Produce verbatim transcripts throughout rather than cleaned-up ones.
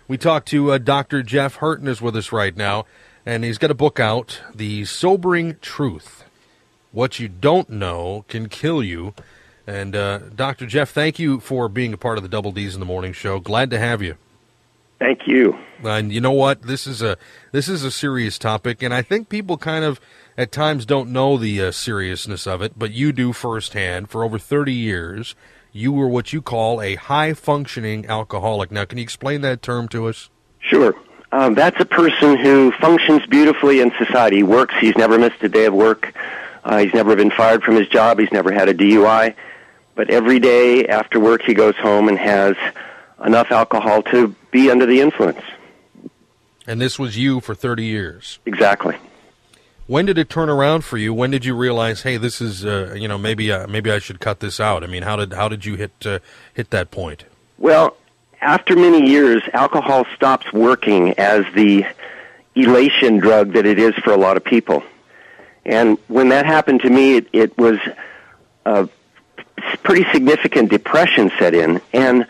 We talked to uh, Doctor Jeff Hurton is with us right now, and he's got a book out, The Sobering Truth. What you don't know can kill you. And uh, Doctor Jeff, thank you for being a part of the Double D's in the Morning show. Glad to have you. Thank you. And you know what? This is a this is a serious topic, and I think people kind of at times don't know the uh, seriousness of it, but you do firsthand. For over thirty years, you were what you call a high-functioning alcoholic. Now, can you explain that term to us? Sure. Um, that's a person who functions beautifully in society. He works. He's never missed a day of work. Uh, he's never been fired from his job. He's never had a D U I. But every day after work, he goes home and has enough alcohol to be under the influence. And this was you for thirty years. Exactly. When did it turn around for you? When did you realize, hey, this is, uh, you know, maybe uh, maybe I should cut this out? I mean, how did how did you hit uh, hit that point? Well, after many years, alcohol stops working as the elation drug that it is for a lot of people. And when that happened to me, it, it was a pretty significant depression set in, and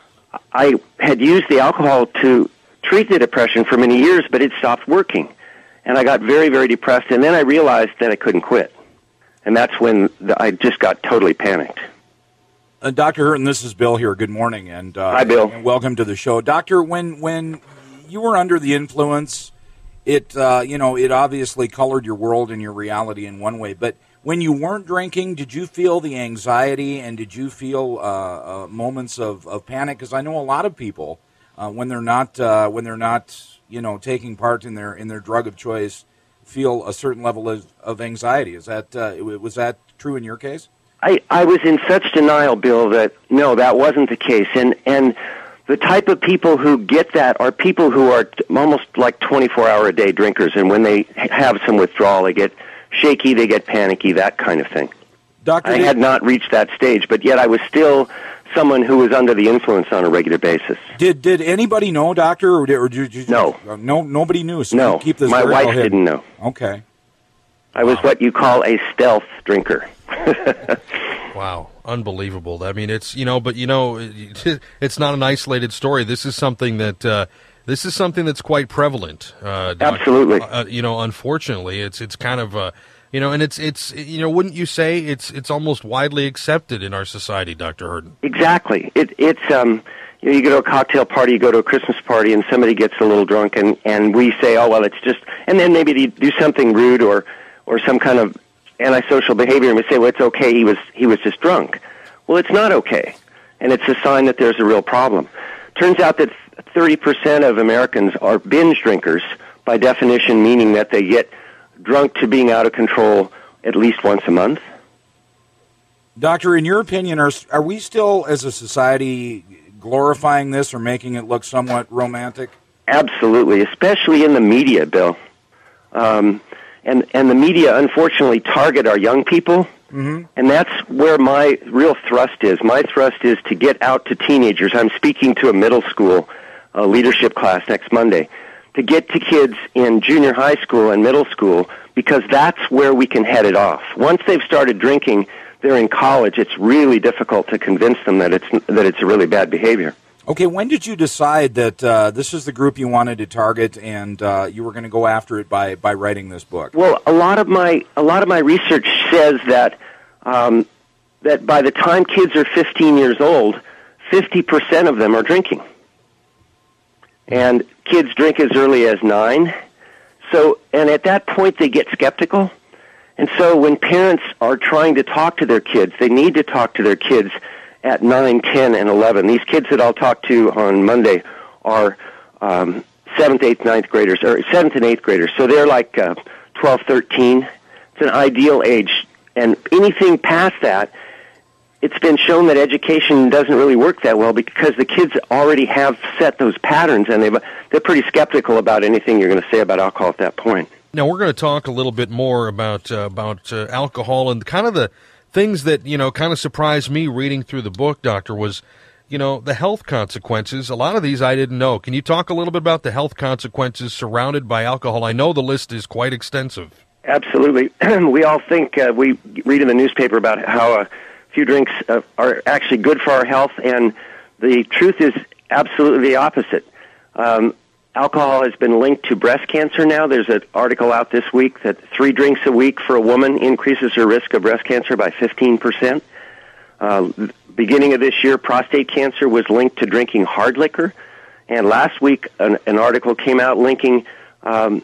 I had used the alcohol to treat the depression for many years, but it stopped working. And I got very, very depressed, and then I realized that I couldn't quit. And that's when the, I just got totally panicked. Uh, Doctor Hurton, this is Bill here. Good morning. and uh, Hi, Bill. And welcome to the show. Doctor, when when you were under the influence, it uh, you know, it obviously colored your world and your reality in one way. But when you weren't drinking, did you feel the anxiety, and did you feel uh, uh, moments of, of panic? Because I know a lot of people, uh, when they're not uh, when they're not you know, taking part in their in their drug of choice, feel a certain level of, of anxiety. Is that uh, was that true in your case? I, I was in such denial, Bill, that no, that wasn't the case. And and the type of people who get that are people who are t- almost like twenty-four hour a day drinkers. And when they have some withdrawal, they get shaky, they get panicky, that kind of thing. Doctor, I had not reached that stage, but yet I was still someone who was under the influence on a regular basis. Did did anybody know, Doctor, or did, or did you? No, uh, no, nobody knew. So no, you keep this my very wife well hidden. didn't know. Okay, I was wow. what you call a stealth drinker. Wow, unbelievable. I mean, it's you know, but you know, it, it's not an isolated story. This is something that uh, this is something that's quite prevalent. Uh, Doctor Absolutely. Uh, you know, unfortunately, it's it's kind of uh, you know, and it's it's you know, wouldn't you say it's it's almost widely accepted in our society, Doctor Hurton? Exactly. It, it's um, you know, you go to a cocktail party, you go to a Christmas party, and somebody gets a little drunk, and, and we say, oh well, it's just, and then maybe they do something rude or or some kind of antisocial behavior, and we say, well, it's okay. He was he was just drunk. Well, it's not okay, and it's a sign that there's a real problem. Turns out that thirty percent of Americans are binge drinkers by definition, meaning that they get drunk to being out of control at least once a month. Doctor, in your opinion, are are we still, as a society, glorifying this or making it look somewhat romantic? Absolutely, especially in the media, Bill. Um, and, and the media, unfortunately, target our young people, mm-hmm. and that's where my real thrust is. My thrust is to get out to teenagers. I'm speaking to a middle school uh, leadership class next Monday, to get to kids in junior high school and middle school, because that's where we can head it off. Once they've started drinking, they're in college, it's really difficult to convince them that it's that it's a really bad behavior. Okay, when did you decide that uh, this is the group you wanted to target, and uh, you were going to go after it by, by writing this book? Well, a lot of my a lot of my research says that um, that by the time kids are fifteen years old, fifty percent of them are drinking, and kids drink as early as nine. So, and at that point, they get skeptical. And so when parents are trying to talk to their kids, they need to talk to their kids at nine, ten, and eleven. These kids that I'll talk to on Monday are um, seventh, eighth, ninth graders, or seventh and eighth graders. So they're like uh, twelve, thirteen. It's an ideal age. And anything past that, it's been shown that education doesn't really work that well because the kids already have set those patterns, and they've, they're pretty skeptical about anything you're going to say about alcohol at that point. Now, we're going to talk a little bit more about uh, about uh, alcohol and kind of the things that, you know, kind of surprised me reading through the book, Doctor, was, you know, the health consequences. A lot of these I didn't know. Can you talk a little bit about the health consequences surrounded by alcohol? I know the list is quite extensive. Absolutely. We all think, uh, we read in the newspaper about how a few drinks uh, are actually good for our health, and the truth is absolutely the opposite. Um, alcohol has been linked to breast cancer now. There's an article out this week that three drinks a week for a woman increases her risk of breast cancer by fifteen percent. Uh, beginning of this year, prostate cancer was linked to drinking hard liquor. And last week, an, an article came out linking um,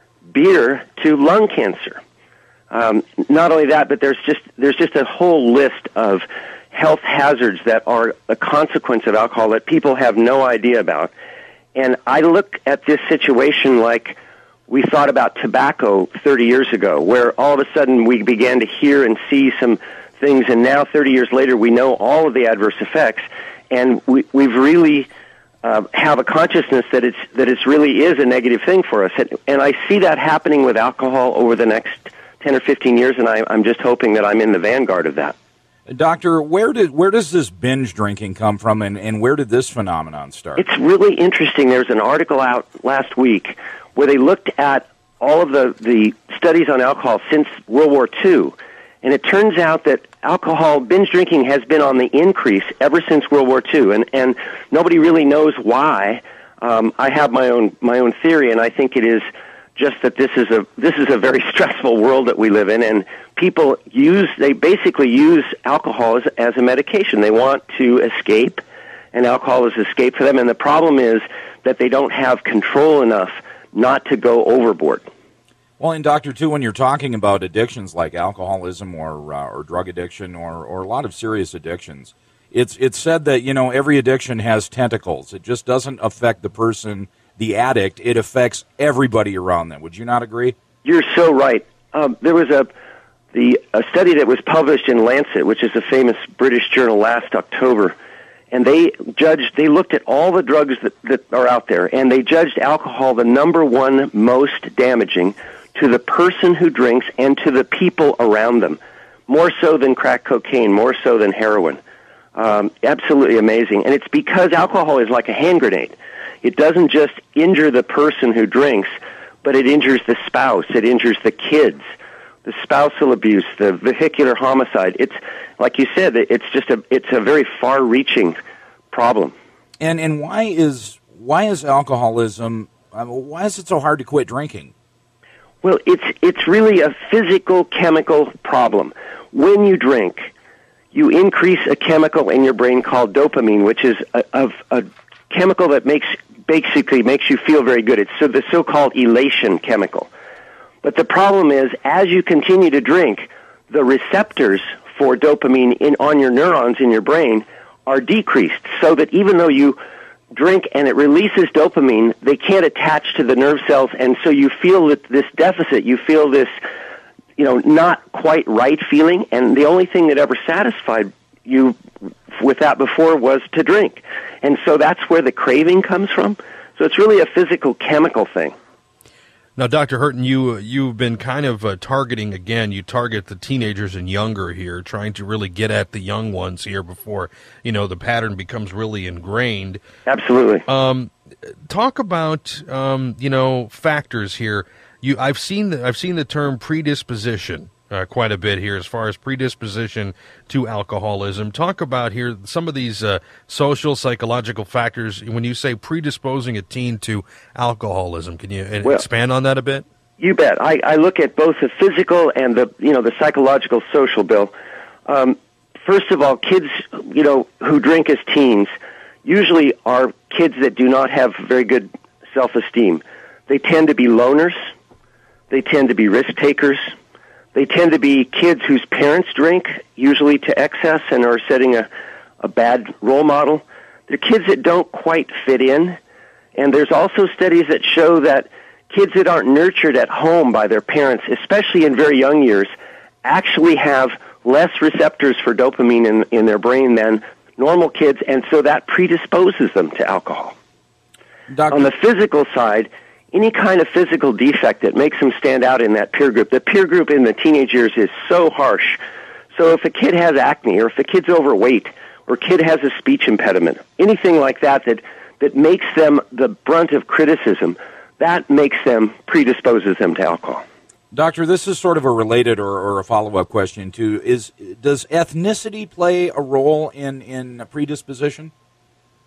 beer to lung cancer. Um, not only that, but there's just there's just a whole list of health hazards that are a consequence of alcohol that people have no idea about. And I look at this situation like we thought about tobacco thirty years ago, where all of a sudden we began to hear and see some things, and now thirty years later we know all of the adverse effects, and we, we've really uh, have a consciousness that it's that it really is a negative thing for us. And, and I see that happening with alcohol over the next ten or fifteen years, and I, I'm just hoping that I'm in the vanguard of that. Doctor, where did where does this binge drinking come from, and, and where did this phenomenon start? It's really interesting. There's an article out last week where they looked at all of the, the studies on alcohol since World War Two, and it turns out that alcohol, binge drinking, has been on the increase ever since World War Two, and, and nobody really knows why. Um, I have my own my own theory, and I think it is just that this is a this is a very stressful world that we live in, and people use they basically use alcohol as, as a medication. They want to escape, and alcohol is escape for them. And the problem is that they don't have control enough not to go overboard. Well, and Doctor, too, when you're talking about addictions like alcoholism or uh, or drug addiction or or a lot of serious addictions, it's it's said that, you know, every addiction has tentacles. It just doesn't affect the person, the addict. It affects everybody around them. Would you not agree? You're so right. Um, there was a the a study that was published in Lancet, which is a famous British journal, last October, and they judged. They looked at all the drugs that, that are out there, and they judged alcohol the number one most damaging to the person who drinks and to the people around them, more so than crack cocaine, more so than heroin. Um, absolutely amazing, and it's because alcohol is like a hand grenade. It doesn't just injure the person who drinks, but it injures the spouse. It injures the kids, the spousal abuse, the vehicular homicide. It's like you said. It's just a it's a very far-reaching problem. And and why is why is alcoholism? I mean, why is it so hard to quit drinking? Well, it's it's really a physical chemical problem. When you drink, you increase a chemical in your brain called dopamine, which is a, a, a chemical that makes basically makes you feel very good. It's so the so-called elation chemical. But the problem is, as you continue to drink, the receptors for dopamine in on your neurons in your brain are decreased, so that even though you drink and it releases dopamine, they can't attach to the nerve cells, and so you feel that this deficit, you feel this, you know, not quite right feeling, and the only thing that ever satisfied you with that before was to drink. And so that's where the craving comes from. So it's really a physical chemical thing. Now, Doctor Hurton, you, you've been kind of uh, targeting, again, you target the teenagers and younger here, trying to really get at the young ones here before, you know, the pattern becomes really ingrained. Absolutely. Um, talk about, um, you know, factors here. You, I've seen the, I've seen the term predisposition uh, quite a bit here as far as predisposition to alcoholism. Talk about here some of these uh, social, psychological factors when you say predisposing a teen to alcoholism. Can you uh, well, expand on that a bit? You bet. I, I look at both the physical and the, you know, the psychological, social, Bill. Um, first of all, kids, you know, who drink as teens usually are kids that do not have very good self-esteem. They tend to be loners. They tend to be risk takers. They tend to be kids whose parents drink, usually to excess, and are setting a, a bad role model. They're kids that don't quite fit in. And there's also studies that show that kids that aren't nurtured at home by their parents, especially in very young years, actually have less receptors for dopamine in, in their brain than normal kids, and so that predisposes them to alcohol. Doctor On the physical side, any kind of physical defect that makes them stand out in that peer group. The peer group in the teenage years is so harsh. So if a kid has acne, or if a kid's overweight, or a kid has a speech impediment, anything like that that, that makes them the brunt of criticism, that makes them, predisposes them to alcohol. Doctor, this is sort of a related or, or a follow-up question, too. Is Does ethnicity play a role in, in predisposition?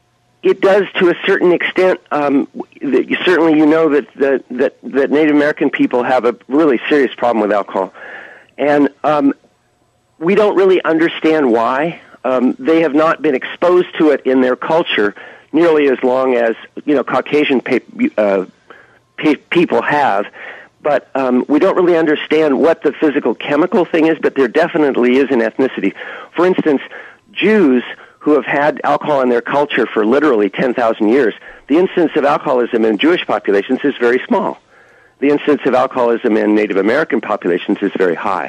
it does to a certain extent. Um, that you, certainly, you know that, that that that Native American people have a really serious problem with alcohol, and um, we don't really understand why. Um, they have not been exposed to it in their culture nearly as long as you know Caucasian pe- uh, pe- people have. But um, we don't really understand what the physical chemical thing is, but there definitely is an ethnicity. For instance, Jews who have had alcohol in their culture for literally ten thousand years, the incidence of alcoholism in Jewish populations is very small. The incidence of alcoholism in Native American populations is very high.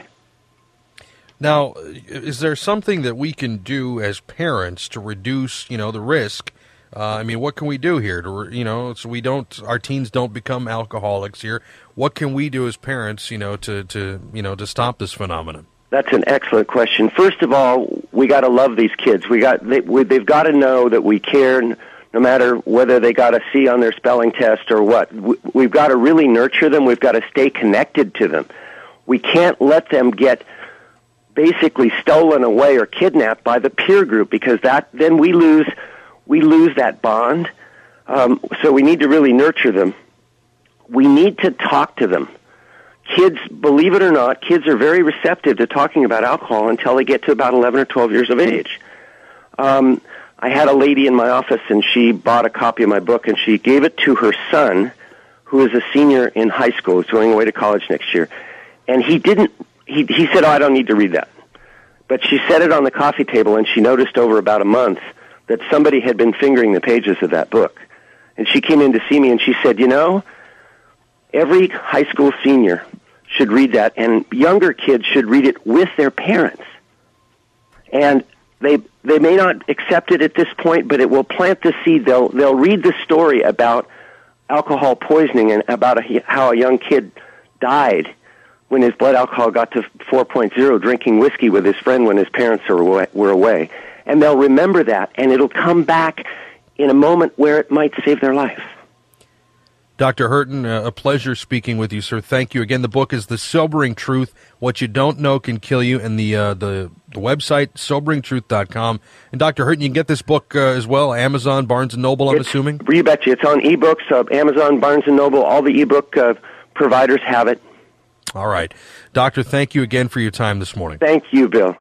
Now, is there something that we can do as parents to reduce, you know, the risk? Uh, I mean, what can we do here to, you know, so we don't, our teens don't become alcoholics here? What can we do as parents, you know, to, to you know, to stop this phenomenon? That's an excellent question. First of all, we got to love these kids. We got they, we, they've got to know that we care, no matter whether they got a C on their spelling test or what. We, we've got to really nurture them. We've got to stay connected to them. We can't let them get basically stolen away or kidnapped by the peer group, because that then we lose we lose that bond. Um, so we need to really nurture them. We need to talk to them. Kids, believe it or not, kids are very receptive to talking about alcohol until they get to about eleven or twelve years of age. Um, I had a lady in my office, and she bought a copy of my book, and she gave it to her son, who is a senior in high school, who's going away to college next year. And he didn't, he, he said, oh, I don't need to read that. But she set it on the coffee table, and she noticed over about a month that somebody had been fingering the pages of that book. And she came in to see me, and she said, you know, every high school senior should read that, and younger kids should read it with their parents. And they they may not accept it at this point, but it will plant the seed. They'll they'll read the story about alcohol poisoning and about a, how a young kid died when his blood alcohol got to four point oh, drinking whiskey with his friend when his parents were away, were away. And they'll remember that, and it'll come back in a moment where it might save their life. Doctor Hurton, uh, a pleasure speaking with you, sir. Thank you again. The book is The Sobering Truth: What You Don't Know Can Kill You, and the uh, the, the website, sobering truth dot com. And Doctor Hurton, you can get this book uh, as well, Amazon, Barnes and Noble, I'm it's, assuming? You betcha. It's on ebooks, uh, Amazon, Barnes and Noble. All the ebook uh, providers have it. All right. Doctor, thank you again for your time this morning. Thank you, Bill.